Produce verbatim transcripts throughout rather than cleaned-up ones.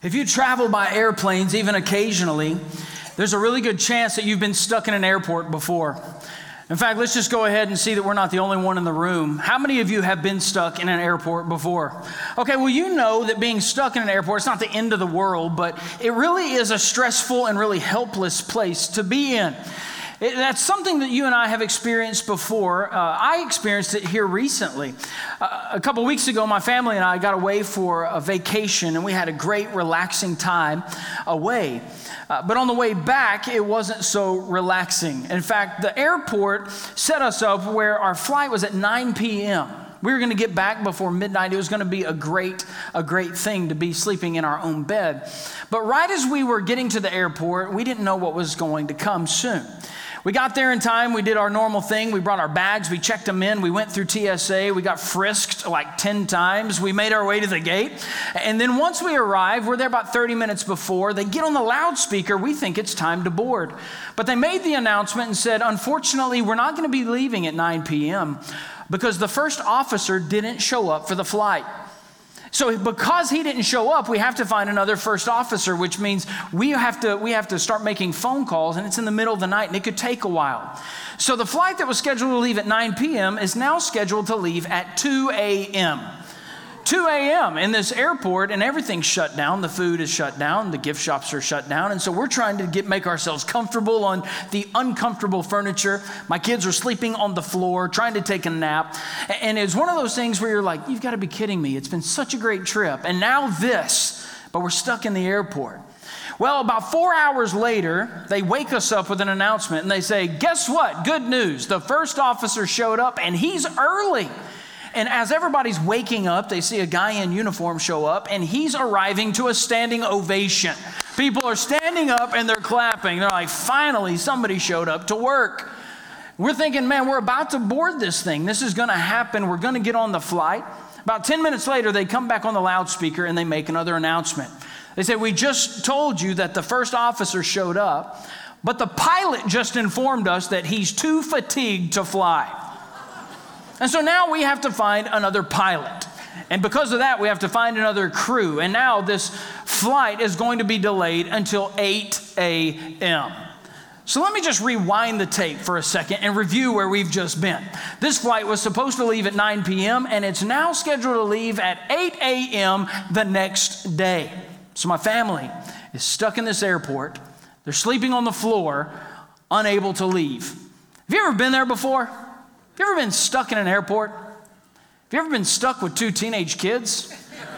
If you travel by airplanes, even occasionally, there's a really good chance that you've been stuck in an airport before. In fact, let's just go ahead and see that we're not the only one in the room. How many of you have been stuck in an airport before? Okay, well, you know that being stuck in an airport is not the end of the world, but it really is a stressful and really helpless place to be in. It, that's something that you and I have experienced before. Uh, I experienced it here recently. Uh, a couple weeks ago, my family and I got away for a vacation, and we had a great, relaxing time away. Uh, but on the way back, it wasn't so relaxing. In fact, the airport set us up where our flight was at nine p.m. We were going to get back before midnight. It was going to be a great, a great thing to be sleeping in our own bed. But right as we were getting to the airport, we didn't know what was going to come soon. We got there in time. We did our normal thing. We brought our bags. We checked them in. We went through T S A. We got frisked like ten times. We made our way to the gate. And then once we arrived, we're there about thirty minutes before. They get on the loudspeaker. We think it's time to board. But they made the announcement and said, unfortunately, we're not going to be leaving at nine p.m. because the first officer didn't show up for the flight. So because he didn't show up, we have to find another first officer, which means we have to we have to start making phone calls, and it's in the middle of the night, and it could take a while. So the flight that was scheduled to leave at nine p.m. is now scheduled to leave at two a.m. two a.m. in this airport, and everything's shut down. The food is shut down. The gift shops are shut down. And so we're trying to get make ourselves comfortable on the uncomfortable furniture. My kids are sleeping on the floor, trying to take a nap. And it's one of those things where you're like, you've got to be kidding me. It's been such a great trip. And now this, but we're stuck in the airport. Well, about four hours later, they wake us up with an announcement, and they say, guess what? Good news. The first officer showed up, and he's early. And as everybody's waking up, they see a guy in uniform show up, and he's arriving to a standing ovation. People are standing up and they're clapping. They're like, finally, somebody showed up to work. We're thinking, man, we're about to board this thing. This is going to happen. We're going to get on the flight. About ten minutes later, they come back on the loudspeaker and they make another announcement. They say, we just told you that the first officer showed up, but the pilot just informed us that he's too fatigued to fly. And so now we have to find another pilot. And because of that, we have to find another crew. And now this flight is going to be delayed until eight a.m. So let me just rewind the tape for a second and review where we've just been. This flight was supposed to leave at nine p.m. and it's now scheduled to leave at eight a.m. the next day. So my family is stuck in this airport. They're sleeping on the floor, unable to leave. Have you ever been there before? Have you ever been stuck in an airport? Have you ever been stuck with two teenage kids?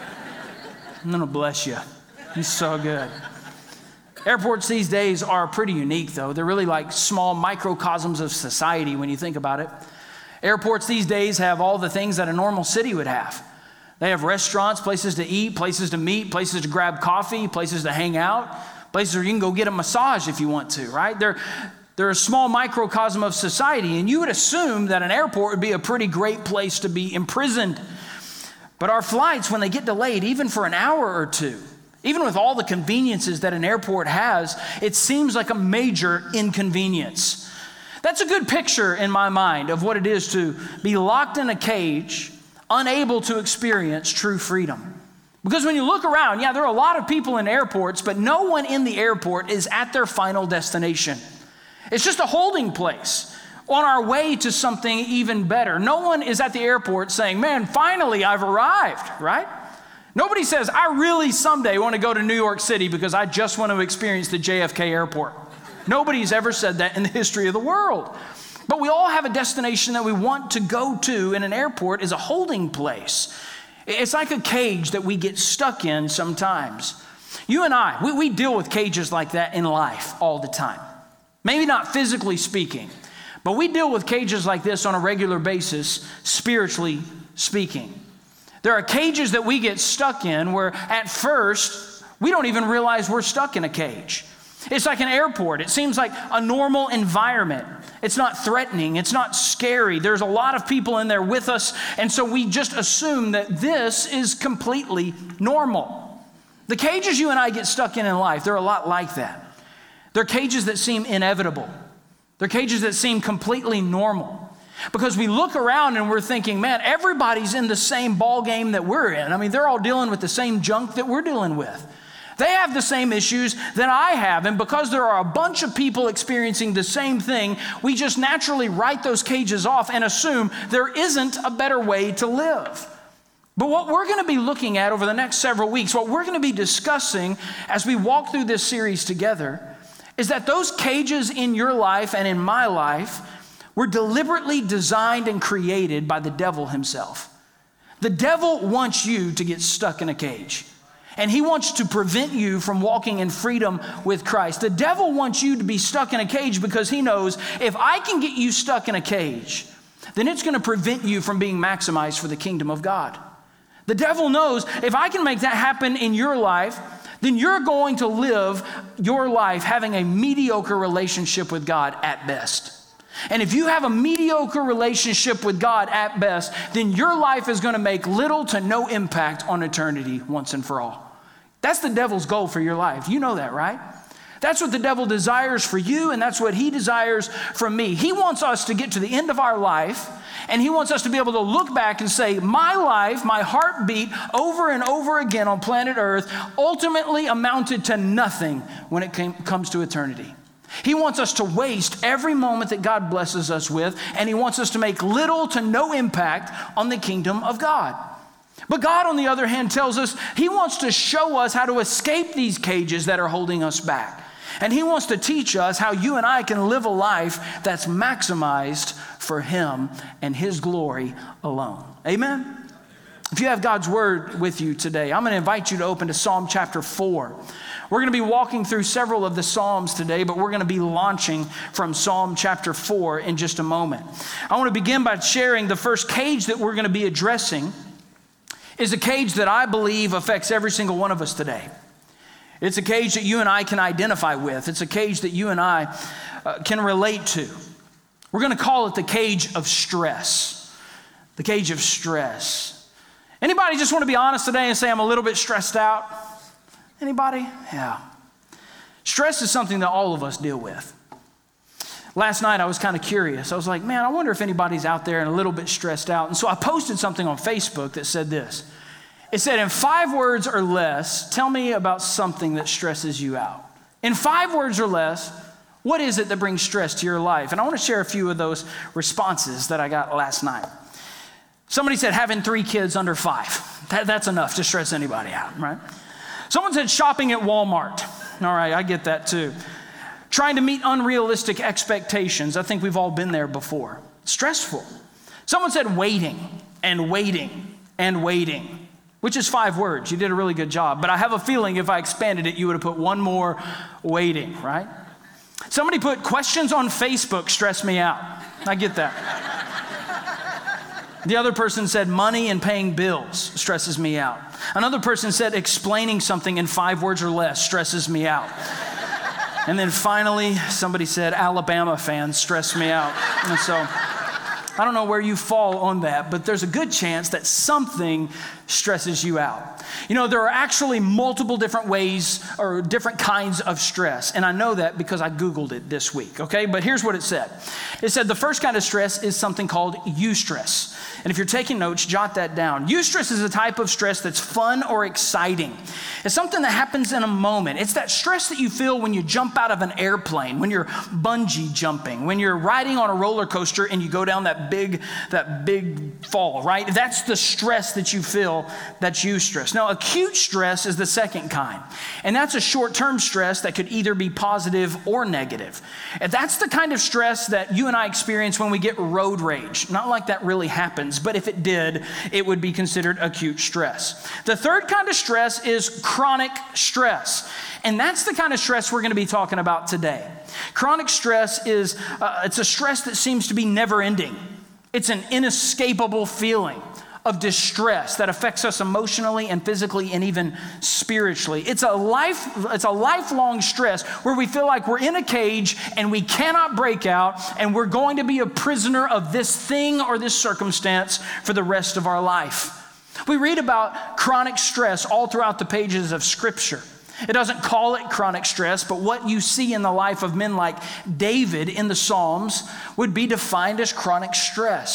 I'm gonna bless you. He's so good. Airports these days are pretty unique, though. They're really like small microcosms of society when you think about it. Airports these days have all the things that a normal city would have. They have restaurants, places to eat, places to meet, places to grab coffee, places to hang out, places where you can go get a massage if you want to, right? They're They're a small microcosm of society, and you would assume that an airport would be a pretty great place to be imprisoned. But our flights, when they get delayed, even for an hour or two, even with all the conveniences that an airport has, it seems like a major inconvenience. That's a good picture in my mind of what it is to be locked in a cage, unable to experience true freedom. Because when you look around, yeah, there are a lot of people in airports, but no one in the airport is at their final destination. It's just a holding place on our way to something even better. No one is at the airport saying, man, finally I've arrived, right? Nobody says, I really someday want to go to New York City because I just want to experience the J F K airport. Nobody's ever said that in the history of the world. But we all have a destination that we want to go to, and an airport is a holding place. It's like a cage that we get stuck in sometimes. You and I, we, we deal with cages like that in life all the time. Maybe not physically speaking, but we deal with cages like this on a regular basis, spiritually speaking. There are cages that we get stuck in where at first we don't even realize we're stuck in a cage. It's like an airport. It seems like a normal environment. It's not threatening. It's not scary. There's a lot of people in there with us, and so we just assume that this is completely normal. The cages you and I get stuck in in life, they're a lot like that. They're cages that seem inevitable. They're cages that seem completely normal. Because we look around and we're thinking, man, everybody's in the same ball game that we're in. I mean, they're all dealing with the same junk that we're dealing with. They have the same issues that I have, and because there are a bunch of people experiencing the same thing, we just naturally write those cages off and assume there isn't a better way to live. But what we're going to be looking at over the next several weeks, what we're going to be discussing as we walk through this series together, is that those cages in your life and in my life were deliberately designed and created by the devil himself. The devil wants you to get stuck in a cage. And he wants to prevent you from walking in freedom with Christ. The devil wants you to be stuck in a cage because he knows if I can get you stuck in a cage, then it's going to prevent you from being maximized for the kingdom of God. The devil knows if I can make that happen in your life, then you're going to live your life having a mediocre relationship with God at best. And if you have a mediocre relationship with God at best, then your life is going to make little to no impact on eternity once and for all. That's the devil's goal for your life. You know that, right? That's what the devil desires for you, and that's what he desires from me. He wants us to get to the end of our life, and he wants us to be able to look back and say, my life, my heartbeat over and over again on planet Earth ultimately amounted to nothing when it came, comes to eternity. He wants us to waste every moment that God blesses us with, and he wants us to make little to no impact on the kingdom of God. But God, on the other hand, tells us he wants to show us how to escape these cages that are holding us back. And he wants to teach us how you and I can live a life that's maximized for him and his glory alone. Amen? If you have God's word with you today, I'm going to invite you to open to Psalm chapter four. We're going to be walking through several of the Psalms today, but we're going to be launching from Psalm chapter four in just a moment. I want to begin by sharing the first cage that we're going to be addressing is a cage that I believe affects every single one of us today. It's a cage that you and I can identify with. It's a cage that you and I uh, can relate to. We're going to call it the cage of stress. The cage of stress. Anybody just want to be honest today and say, I'm a little bit stressed out? Anybody? Yeah. Stress is something that all of us deal with. Last night I was kind of curious. I was like, man, I wonder if anybody's out there and a little bit stressed out. And so I posted something on Facebook that said this. It said, in five words or less, tell me about something that stresses you out. In five words or less, what is it that brings stress to your life? And I want to share a few of those responses that I got last night. Somebody said having three kids under five. That, that's enough to stress anybody out, right? Someone said shopping at Walmart. All right, I get that too. Trying to meet unrealistic expectations. I think we've all been there before. Stressful. Someone said waiting and waiting and waiting, which is five words. You did a really good job. But I have a feeling if I expanded it, you would have put one more, waiting, right? Somebody put questions on Facebook stress me out. I get that. The other person said money and paying bills stresses me out. Another person said explaining something in five words or less stresses me out. And then finally, somebody said Alabama fans stress me out. And so I don't know where you fall on that, but there's a good chance that something stresses you out. You know, there are actually multiple different ways or different kinds of stress. And I know that because I Googled it this week, okay? But here's what it said. It said the first kind of stress is something called eustress. And if you're taking notes, jot that down. Eustress is a type of stress that's fun or exciting. It's something that happens in a moment. It's that stress that you feel when you jump out of an airplane, when you're bungee jumping, when you're riding on a roller coaster and you go down that big, that big fall, right? That's the stress that you feel, that's eustress. Now, acute stress is the second kind. And that's a short-term stress that could either be positive or negative. And that's the kind of stress that you and I experience when we get road rage. Not like that really happens, but if it did, it would be considered acute stress. The third kind of stress is chronic stress. And that's the kind of stress we're going to be talking about today. Chronic stress is, uh, it's a stress that seems to be never ending. It's an inescapable feeling of distress that affects us emotionally and physically and even spiritually. It's a life, it's a lifelong stress where we feel like we're in a cage and we cannot break out and we're going to be a prisoner of this thing or this circumstance for the rest of our life. We read about chronic stress all throughout the pages of Scripture. It doesn't call it chronic stress, but what you see in the life of men like David in the Psalms would be defined as chronic stress.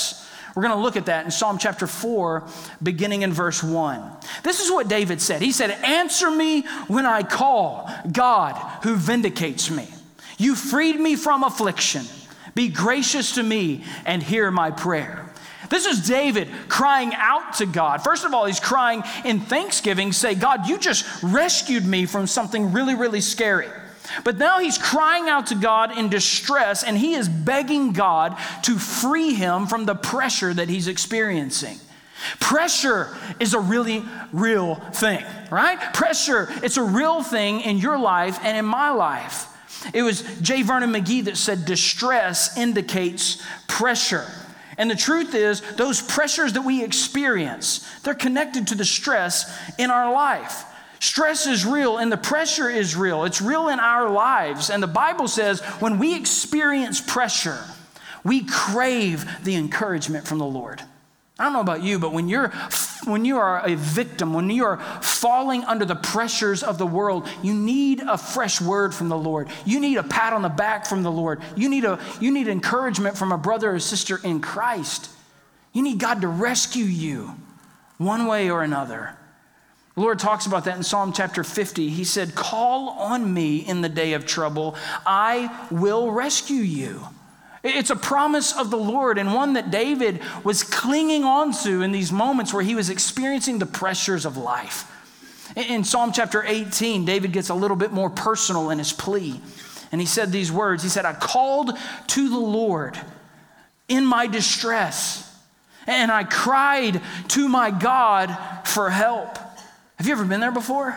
We're going to look at that in Psalm chapter four, beginning in verse one. This is what David said. He said, "Answer me when I call, God who vindicates me. You freed me from affliction. Be gracious to me and hear my prayer." This is David crying out to God. First of all, he's crying in thanksgiving, say, "God, you just rescued me from something really, really scary." But now he's crying out to God in distress, and he is begging God to free him from the pressure that he's experiencing. Pressure is a really real thing, right? Pressure, it's a real thing in your life and in my life. It was J. Vernon McGee that said distress indicates pressure. And the truth is, those pressures that we experience, they're connected to the stress in our life. Stress is real and the pressure is real. It's real in our lives. And the Bible says when we experience pressure, we crave the encouragement from the Lord. I don't know about you, but when you're when you are a victim, when you are falling under the pressures of the world, you need a fresh word from the Lord. You need a pat on the back from the Lord. You need a you need encouragement from a brother or sister in Christ. You need God to rescue you one way or another. The Lord talks about that in Psalm chapter fifty. He said, "Call on me in the day of trouble. I will rescue you." It's a promise of the Lord, and one that David was clinging on to in these moments where he was experiencing the pressures of life. In Psalm chapter eighteen, David gets a little bit more personal in his plea. And he said these words. He said, "I called to the Lord in my distress, and I cried to my God for help." Have you ever been there before?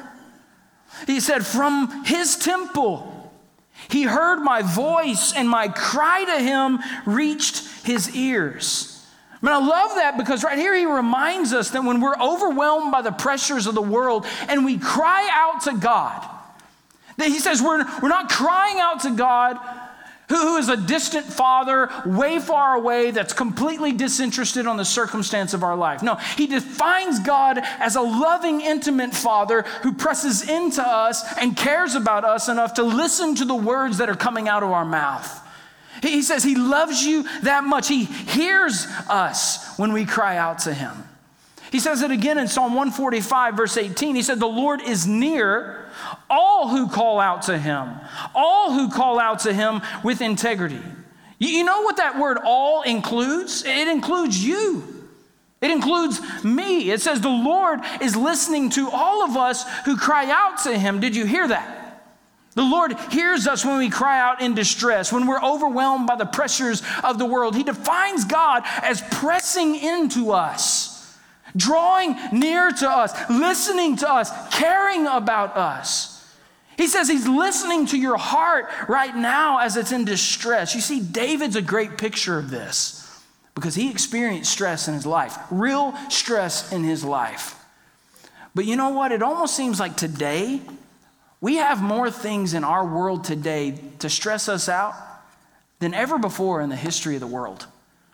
He said, "From his temple, he heard my voice, and my cry to him reached his ears." I mean, I love that because right here he reminds us that when we're overwhelmed by the pressures of the world and we cry out to God, that he says we're, we're not crying out to God who, who is a distant father way far away that's completely disinterested on the circumstance of our life. No, he defines God as a loving, intimate father who presses into us and cares about us enough to listen to the words that are coming out of our mouth. He says he loves you that much. He hears us when we cry out to him. He says it again in Psalm one forty-five, verse eighteen. He said, "The Lord is near all who call out to him, all who call out to him with integrity." You know what that word all includes? It includes you. It includes me. It says the Lord is listening to all of us who cry out to him. Did you hear that? The Lord hears us when we cry out in distress, when we're overwhelmed by the pressures of the world. He defines God as pressing into us, drawing near to us, listening to us, caring about us. He says he's listening to your heart right now as it's in distress. You see, David's a great picture of this because he experienced stress in his life, real stress in his life. But you know what? It almost seems like today, we have more things in our world today to stress us out than ever before in the history of the world.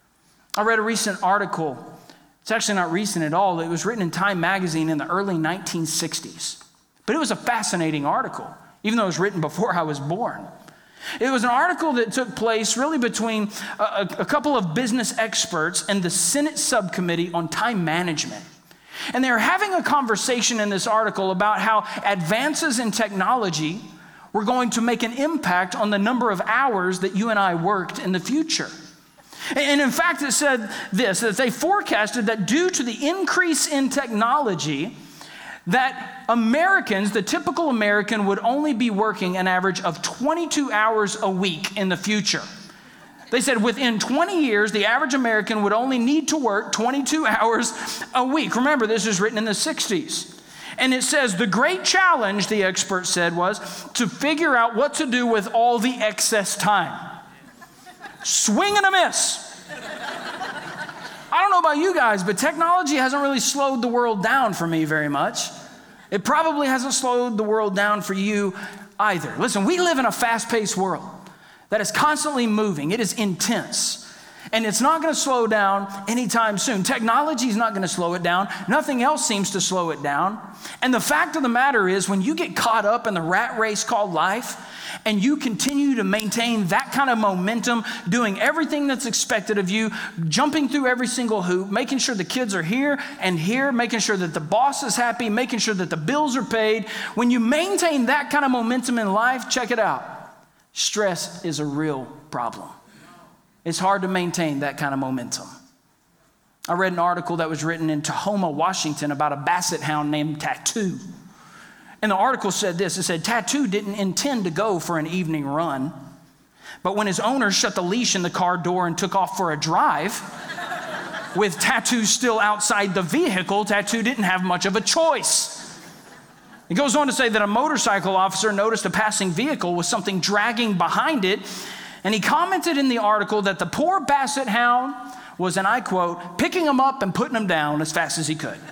I read a recent article. It's actually not recent at all. It was written in Time magazine in the early nineteen sixties. But it was a fascinating article, even though it was written before I was born. It was an article that took place really between a, a couple of business experts and the Senate subcommittee on time management. And they were having a conversation in this article about how advances in technology were going to make an impact on the number of hours that you and I worked in the future. And in fact, it said this, that they forecasted that due to the increase in technology, that Americans, the typical American, would only be working an average of twenty-two hours a week in the future. They said within twenty years, the average American would only need to work twenty-two hours a week. Remember, this was written in the sixties. And it says the great challenge, the expert said, was to figure out what to do with all the excess time. Swing and a miss. I don't know about you guys, but technology hasn't really slowed the world down for me very much. It probably hasn't slowed the world down for you either. Listen, we live in a fast-paced world that is constantly moving. It is intense. And it's not going to slow down anytime soon. Technology is not going to slow it down. Nothing else seems to slow it down. And the fact of the matter is, when you get caught up in the rat race called life, and you continue to maintain that kind of momentum, doing everything that's expected of you, jumping through every single hoop, making sure the kids are here and here, making sure that the boss is happy, making sure that the bills are paid. When you maintain that kind of momentum in life, check it out. Stress is a real problem. It's hard to maintain that kind of momentum. I read an article that was written in Tacoma, Washington, about a basset hound named Tattoo. And the article said this. It said, Tattoo didn't intend to go for an evening run, but when his owner shut the leash in the car door and took off for a drive, with Tattoo still outside the vehicle, Tattoo didn't have much of a choice. It goes on to say that a motorcycle officer noticed a passing vehicle with something dragging behind it, and he commented in the article that the poor basset hound was, and I quote, picking him up and putting him down as fast as he could.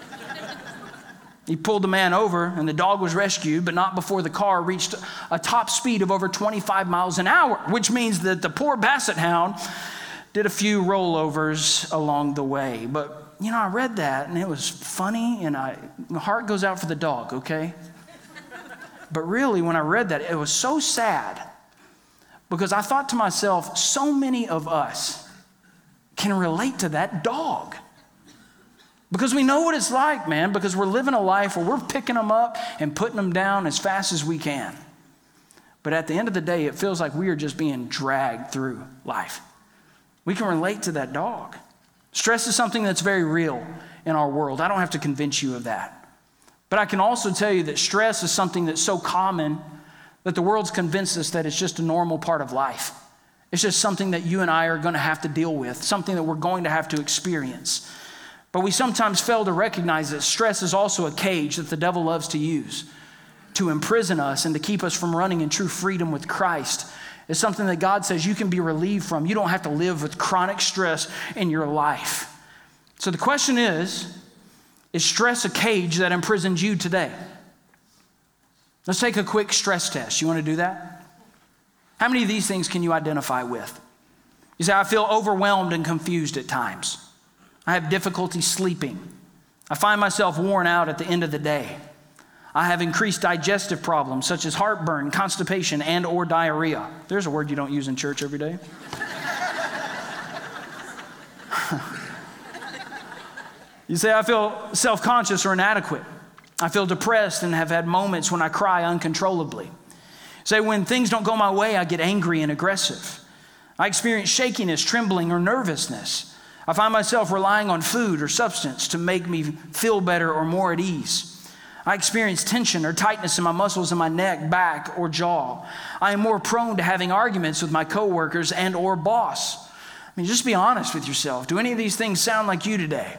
He pulled the man over, and the dog was rescued, but not before the car reached a top speed of over twenty-five miles an hour, which means that the poor basset hound did a few rollovers along the way. But, you know, I read that, and it was funny, and I, my heart goes out for the dog, okay? But really, when I read that, it was so sad, because I thought to myself, so many of us can relate to that dog. Because we know what it's like, man, because we're living a life where we're picking them up and putting them down as fast as we can. But at the end of the day, it feels like we are just being dragged through life. We can relate to that dog. Stress is something that's very real in our world. I don't have to convince you of that. But I can also tell you that stress is something that's so common that the world's convinced us that it's just a normal part of life. It's just something that you and I are going to have to deal with, something that we're going to have to experience. But we sometimes fail to recognize that stress is also a cage that the devil loves to use to imprison us and to keep us from running in true freedom with Christ. It's something that God says you can be relieved from. You don't have to live with chronic stress in your life. So the question is, is stress a cage that imprisons you today? Let's take a quick stress test. You want to do that? How many of these things can you identify with? You say, I feel overwhelmed and confused at times. I have difficulty sleeping. I find myself worn out at the end of the day. I have increased digestive problems such as heartburn, constipation, and or diarrhea. There's a word you don't use in church every day. You say, I feel self-conscious or inadequate. I feel depressed and have had moments when I cry uncontrollably. Say, when things don't go my way, I get angry and aggressive. I experience shakiness, trembling, or nervousness. I find myself relying on food or substance to make me feel better or more at ease. I experience tension or tightness in my muscles in my neck, back, or jaw. I am more prone to having arguments with my coworkers and or boss. I mean, just be honest with yourself. Do any of these things sound like you today?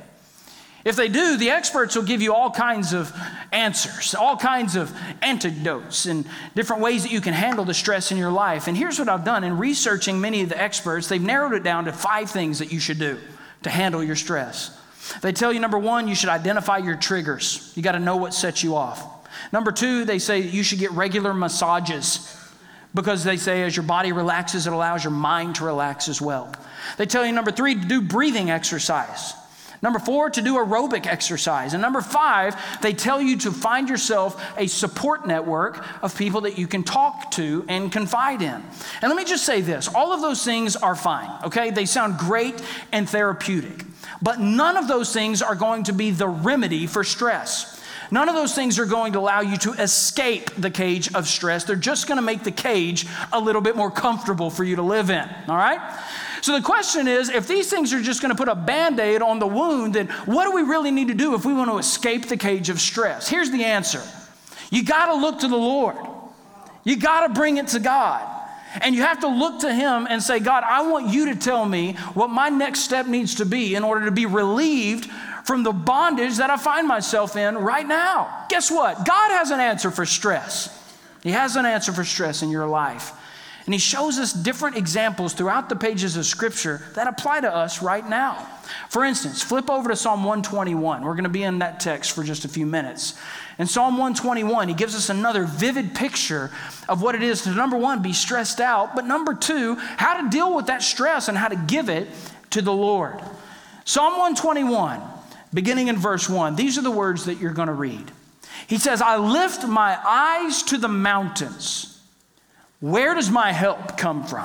If they do, the experts will give you all kinds of answers, all kinds of antidotes and different ways that you can handle the stress in your life. And here's what I've done. In researching many of the experts, they've narrowed it down to five things that you should do to handle your stress. They tell you, number one, you should identify your triggers. You got to know what sets you off. Number two, they say you should get regular massages because they say as your body relaxes, it allows your mind to relax as well. They tell you, number three, to do breathing exercise. Number four, to do aerobic exercise. And number five, they tell you to find yourself a support network of people that you can talk to and confide in. And let me just say this, all of those things are fine, okay? They sound great and therapeutic, but none of those things are going to be the remedy for stress. None of those things are going to allow you to escape the cage of stress. They're just going to make the cage a little bit more comfortable for you to live in, all right? So the question is, if these things are just going to put a Band-Aid on the wound, then what do we really need to do if we want to escape the cage of stress? Here's the answer. You got to look to the Lord. You got to bring it to God. And you have to look to Him and say, God, I want you to tell me what my next step needs to be in order to be relieved from the bondage that I find myself in right now. Guess what? God has an answer for stress. He has an answer for stress in your life. And He shows us different examples throughout the pages of Scripture that apply to us right now. For instance, flip over to Psalm one twenty-one. We're going to be in that text for just a few minutes. In Psalm one twenty-one, he gives us another vivid picture of what it is to, number one, be stressed out, but number two, how to deal with that stress and how to give it to the Lord. Psalm one twenty-one, beginning in verse one, these are the words that you're going to read. He says, I lift my eyes to the mountains. Where does my help come from?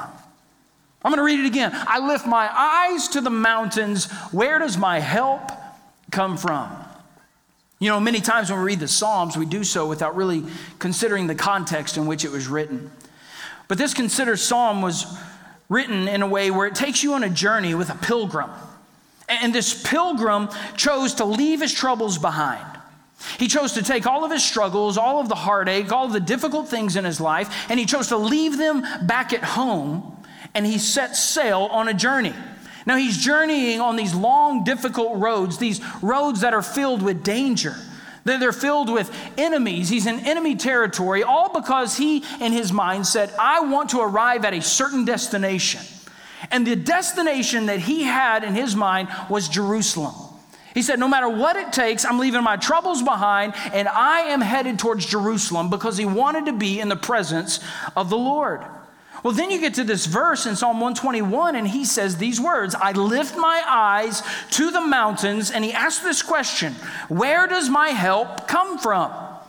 I'm going to read it again. I lift my eyes to the mountains. Where does my help come from? You know, many times when we read the Psalms, we do so without really considering the context in which it was written. But this considered psalm was written in a way where it takes you on a journey with a pilgrim. And this pilgrim chose to leave his troubles behind. He chose to take all of his struggles, all of the heartache, all of the difficult things in his life, and he chose to leave them back at home, and he set sail on a journey. Now he's journeying on these long, difficult roads, these roads that are filled with danger. They're filled with enemies. He's in enemy territory, all because he, in his mind, said, I want to arrive at a certain destination. And the destination that he had in his mind was Jerusalem. He said, no matter what it takes, I'm leaving my troubles behind, and I am headed towards Jerusalem, because he wanted to be in the presence of the Lord. Well, then you get to this verse in Psalm one twenty-one, and he says these words, I lift my eyes to the mountains, and he asks this question, where does my help come from?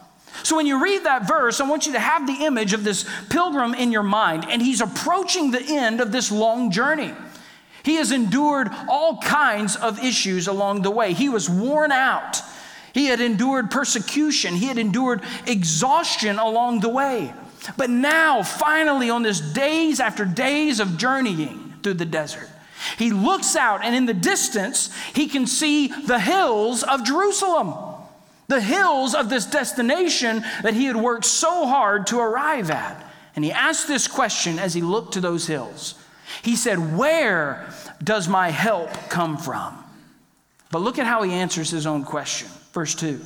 So when you read that verse, I want you to have the image of this pilgrim in your mind, and he's approaching the end of this long journey. He has endured all kinds of issues along the way. He was worn out. He had endured persecution. He had endured exhaustion along the way. But now, finally, on this days after days of journeying through the desert, he looks out, and in the distance, he can see the hills of Jerusalem, the hills of this destination that he had worked so hard to arrive at. And he asked this question as he looked to those hills. He said, where does my help come from? But look at how he answers his own question. Verse two,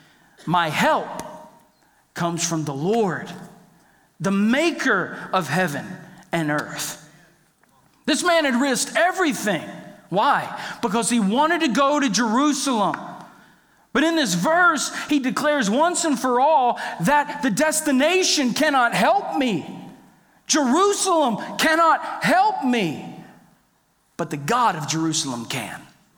my help comes from the Lord, the maker of heaven and earth. This man had risked everything. Why? Because he wanted to go to Jerusalem. But in this verse, he declares once and for all that the destination cannot help me. Jerusalem cannot help me. But the God of Jerusalem can.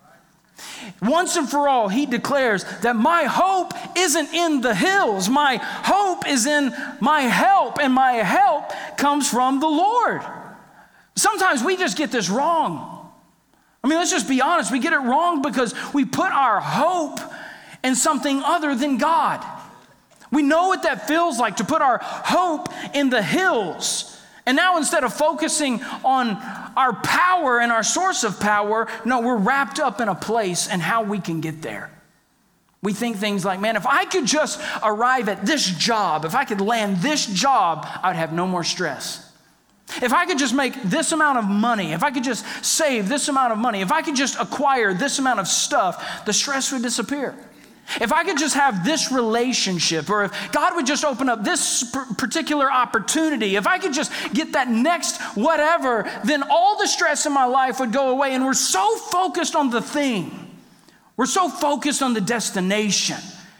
Once and for all, he declares that my hope isn't in the hills. My hope is in my help, and my help comes from the Lord. Sometimes we just get this wrong. I mean, let's just be honest. We get it wrong because we put our hope in something other than God. We know what that feels like, to put our hope in the hills. And now instead of focusing on our power and our source of power, no, we're wrapped up in a place and how we can get there. We think things like, man, if I could just arrive at this job, if I could land this job, I'd have no more stress. If I could just make this amount of money, if I could just save this amount of money, if I could just acquire this amount of stuff, the stress would disappear. If I could just have this relationship, or if God would just open up this particular opportunity, if I could just get that next whatever, then all the stress in my life would go away. And we're so focused on the thing. We're so focused on the destination.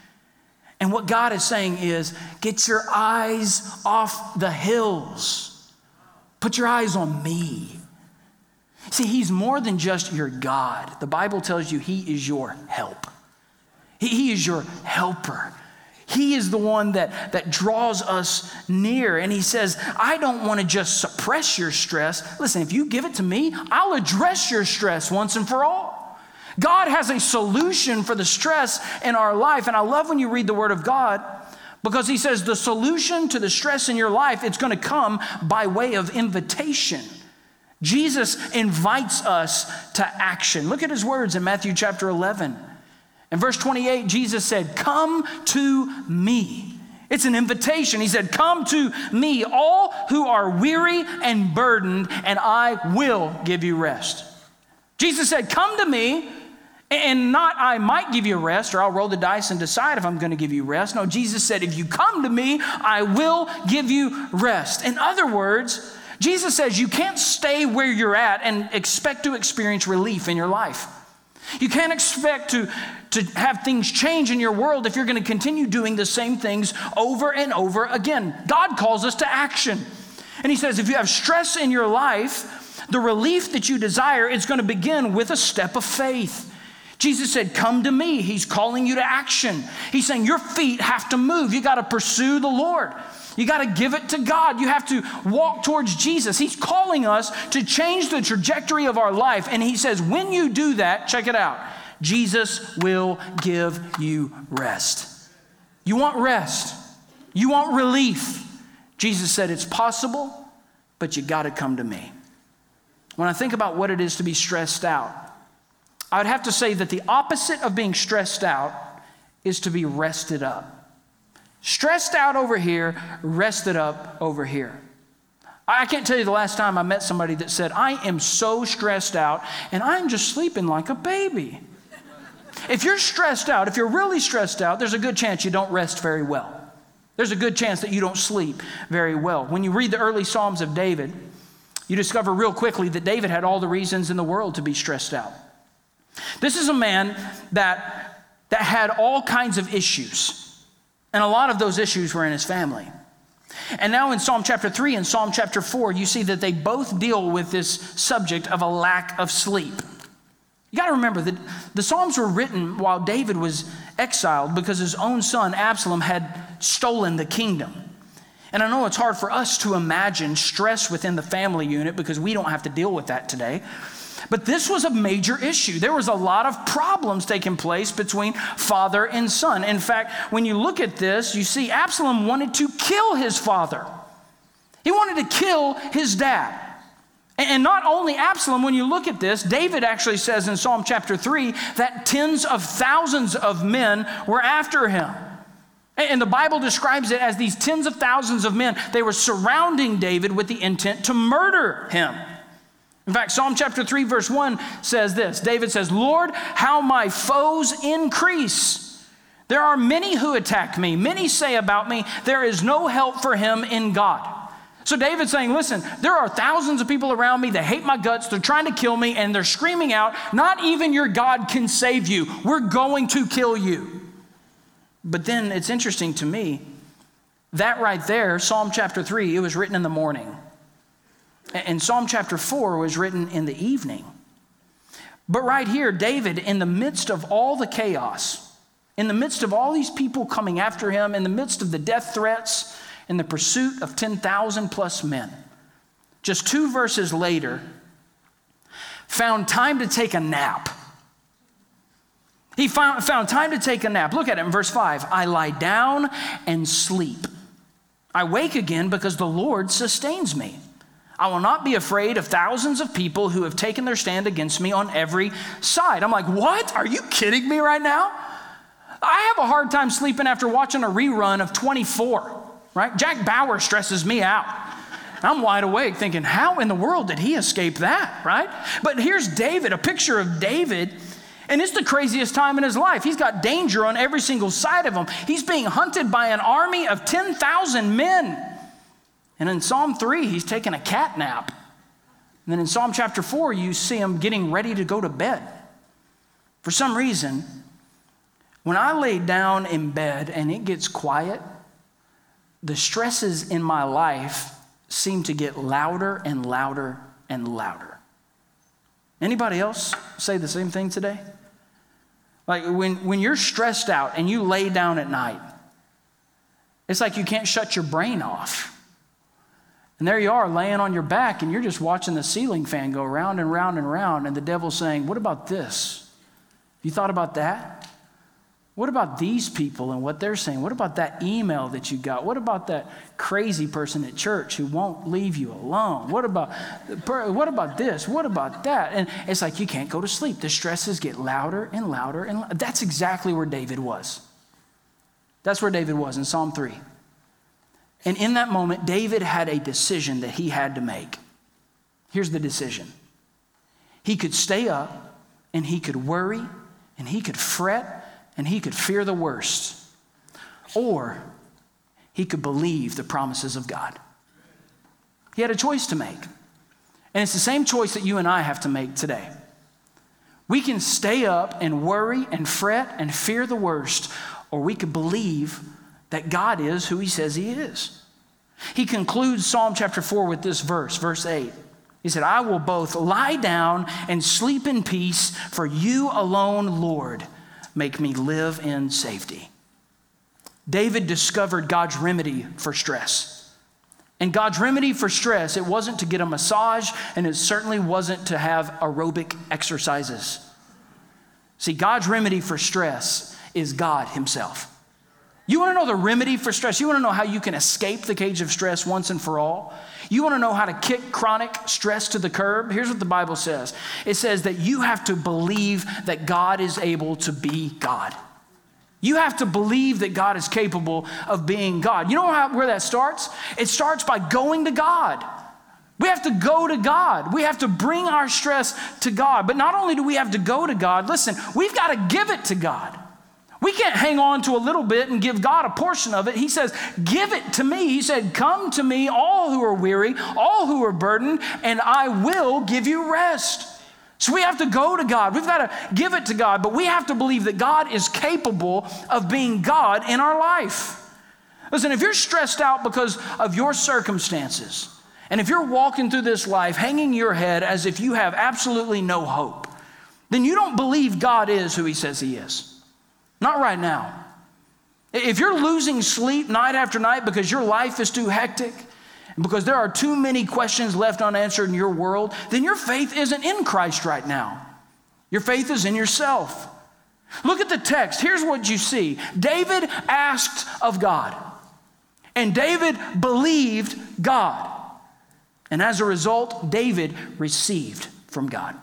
And what God is saying is, get your eyes off the hills. Put your eyes on me. See, he's more than just your God. The Bible tells you he is your help. He is your helper. He is the one that, that draws us near. And he says, I don't want to just suppress your stress. Listen, if you give it to me, I'll address your stress once and for all. God has a solution for the stress in our life. And I love when you read the Word of God, because he says the solution to the stress in your life, it's going to come by way of invitation. Jesus invites us to action. Look at his words in Matthew chapter eleven. In verse twenty-eight, Jesus said, come to me. It's an invitation. He said, come to me, all who are weary and burdened, and I will give you rest. Jesus said, come to me, and not I might give you rest, or I'll roll the dice and decide if I'm going to give you rest. No, Jesus said, if you come to me, I will give you rest. In other words, Jesus says you can't stay where you're at and expect to experience relief in your life. You can't expect to, to have things change in your world if you're going to continue doing the same things over and over again. God calls us to action. And he says, if you have stress in your life, The relief that you desire is going to begin with a step of faith. Jesus said, come to me. He's calling you to action. He's saying your feet have to move. You got to pursue the Lord. You got to give it to God. You have to walk towards Jesus. He's calling us to change the trajectory of our life. And he says, when you do that, check it out, Jesus will give you rest. You want rest. You want relief. Jesus said it's possible, but you got to come to me. When I think about what it is to be stressed out, I would have to say that the opposite of being stressed out is to be rested up. Stressed out over here, rested up over here. I can't tell you the last time I met somebody that said, I am so stressed out and I'm just sleeping like a baby. If you're stressed out, if you're really stressed out, there's a good chance you don't rest very well. There's a good chance that you don't sleep very well. When you read the early Psalms of David, you discover real quickly that David had all the reasons in the world to be stressed out. This is a man that, that had all kinds of issues. And a lot of those issues were in his family. And now in Psalm chapter three and Psalm chapter four, you see that they both deal with this subject of a lack of sleep. You got to remember that the Psalms were written while David was exiled because his own son Absalom had stolen the kingdom. And I know it's hard for us to imagine stress within the family unit because we don't have to deal with that today. But this was a major issue. There was a lot of problems taking place between father and son. In fact, when you look at this, you see Absalom wanted to kill his father. He wanted to kill his dad. And not only Absalom, when you look at this, David actually says in Psalm chapter three that tens of thousands of men were after him. And the Bible describes it as these tens of thousands of men. They were surrounding David with the intent to murder him. In fact, Psalm chapter three, verse one says this. David says, Lord, how my foes increase. There are many who attack me. Many say about me, there is no help for him in God. So David's saying, listen, there are thousands of people around me that hate my guts. They're trying to kill me, and they're screaming out, not even your God can save you. We're going to kill you. But then it's interesting to me, that right there, Psalm chapter three, it was written in the morning. And Psalm chapter four was written in the evening. But right here, David, in the midst of all the chaos, in the midst of all these people coming after him, in the midst of the death threats, in the pursuit of ten thousand plus men, just two verses later, found time to take a nap. He found, found time to take a nap. Look at it in verse five. I lie down and sleep. I wake again because the Lord sustains me. I will not be afraid of thousands of people who have taken their stand against me on every side. I'm like, what? Are you kidding me right now? I have a hard time sleeping after watching a rerun of twenty-four, right? Jack Bauer stresses me out. I'm wide awake thinking, how in the world did he escape that, right? But here's David, a picture of David, and it's the craziest time in his life. He's got danger on every single side of him. He's being hunted by an army of ten thousand men. And in Psalm three, he's taking a cat nap. And then in Psalm chapter four, you see him getting ready to go to bed. For some reason, when I lay down in bed and it gets quiet, the stresses in my life seem to get louder and louder and louder. Anybody else say the same thing today? Like when, when you're stressed out and you lay down at night, it's like you can't shut your brain off. And there you are laying on your back and you're just watching the ceiling fan go round and round and round, and the devil's saying, what about this? You thought about that? What about these people and what they're saying? What about that email that you got? What about that crazy person at church who won't leave you alone? What about, what about this? What about that? And it's like you can't go to sleep. The stresses get louder and louder and louder. That's exactly where David was. That's where David was in Psalm three. And in that moment, David had a decision that he had to make. Here's the decision. He could stay up and he could worry and he could fret and he could fear the worst. Or he could believe the promises of God. He had a choice to make. And it's the same choice that you and I have to make today. We can stay up and worry and fret and fear the worst, or we could believe that God is who he says he is. He concludes Psalm chapter four with this verse, verse eight. He said, I will both lie down and sleep in peace, for you alone, Lord, make me live in safety. David discovered God's remedy for stress. And God's remedy for stress, it wasn't to get a massage, and it certainly wasn't to have aerobic exercises. See, God's remedy for stress is God himself. You want to know the remedy for stress? You want to know how you can escape the cage of stress once and for all? You want to know how to kick chronic stress to the curb? Here's what the Bible says. It says that you have to believe that God is able to be God. You have to believe that God is capable of being God. You know how, where that starts? It starts by going to God. We have to go to God. We have to bring our stress to God. But not only do we have to go to God, listen, we've got to give it to God. We can't hang on to a little bit and give God a portion of it. He says, give it to me. He said, come to me, all who are weary, all who are burdened, and I will give you rest. So we have to go to God. We've got to give it to God, but we have to believe that God is capable of being God in our life. Listen, if you're stressed out because of your circumstances, and if you're walking through this life hanging your head as if you have absolutely no hope, then you don't believe God is who he says he is. Not right now. If you're losing sleep night after night because your life is too hectic, and because there are too many questions left unanswered in your world, then your faith isn't in Christ right now. Your faith is in yourself. Look at the text. Here's what you see. David asked of God, and David believed God. And as a result, David received from God.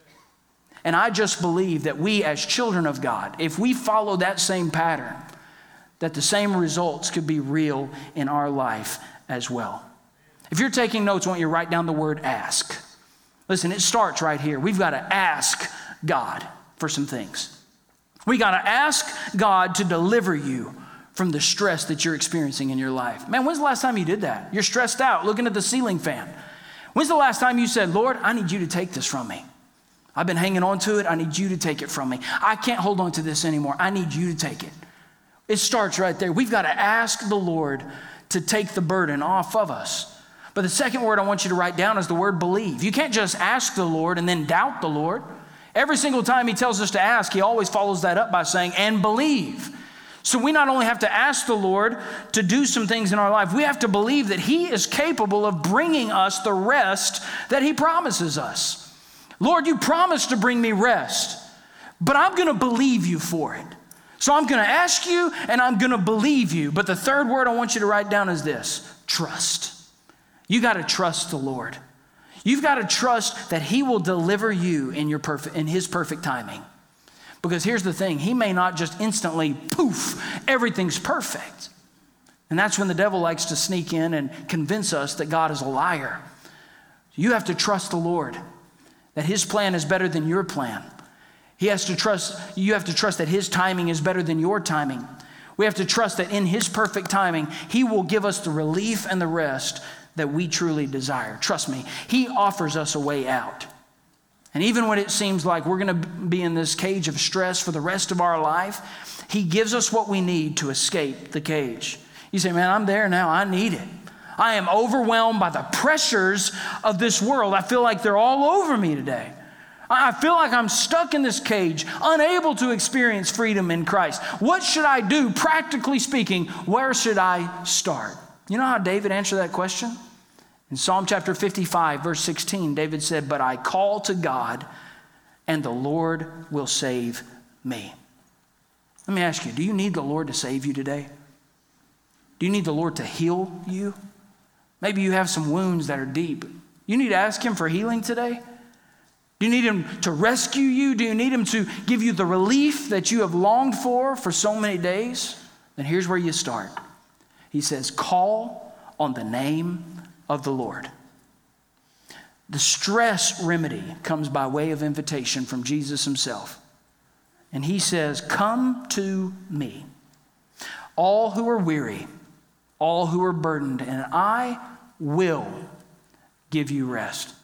And I just believe that we as children of God, if we follow that same pattern, that the same results could be real in our life as well. If you're taking notes, I want you to write down the word ask. Listen, it starts right here. We've got to ask God for some things. We got to ask God to deliver you from the stress that you're experiencing in your life. Man, when's the last time you did that? You're stressed out looking at the ceiling fan. When's the last time you said, Lord, I need you to take this from me? I've been hanging on to it. I need you to take it from me. I can't hold on to this anymore. I need you to take it. It starts right there. We've got to ask the Lord to take the burden off of us. But the second word I want you to write down is the word believe. You can't just ask the Lord and then doubt the Lord. Every single time he tells us to ask, he always follows that up by saying, and believe. So we not only have to ask the Lord to do some things in our life, we have to believe that he is capable of bringing us the rest that he promises us. Lord, you promised to bring me rest, but I'm going to believe you for it. So I'm going to ask you and I'm going to believe you. But the third word I want you to write down is this: trust. You got to trust the Lord. You've got to trust that he will deliver you in your perfect, in his perfect timing. Because here's the thing, he may not just instantly, poof, everything's perfect. And that's when the devil likes to sneak in and convince us that God is a liar. You have to trust the Lord, that his plan is better than your plan. He has to trust, you have to trust that his timing is better than your timing. We have to trust that in his perfect timing, he will give us the relief and the rest that we truly desire. Trust me, he offers us a way out. And even when it seems like we're going to be in this cage of stress for the rest of our life, he gives us what we need to escape the cage. You say, man, I'm there now. I need it. I am overwhelmed by the pressures of this world. I feel like they're all over me today. I feel like I'm stuck in this cage, unable to experience freedom in Christ. What should I do? Practically speaking, where should I start? You know how David answered that question? In Psalm chapter fifty-five, verse sixteen, David said, but I call to God, and the Lord will save me. Let me ask you, do you need the Lord to save you today? Do you need the Lord to heal you? Maybe you have some wounds that are deep. You need to ask him for healing today? Do you need him to rescue you? Do you need him to give you the relief that you have longed for for so many days? Then here's where you start. He says, call on the name of the Lord. The stress remedy comes by way of invitation from Jesus himself. And he says, come to me, all who are weary, all who are burdened, and I will give you rest.